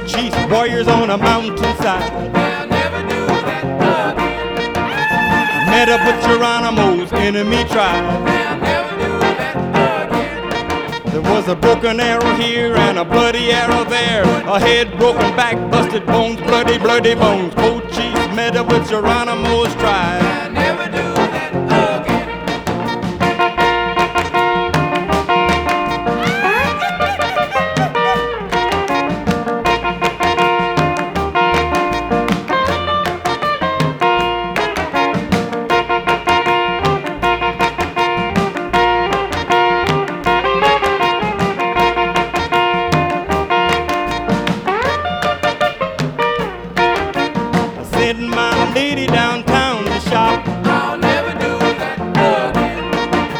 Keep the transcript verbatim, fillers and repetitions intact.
Cochise warriors on a mountainside. They'll never do that again. Met up with Geronimo's enemy tribe. They'll never do that again. There was a broken arrow here and a bloody arrow there. A head, broken back, busted bones, bloody, bloody bones. Cochise met up with Geronimo's tribe.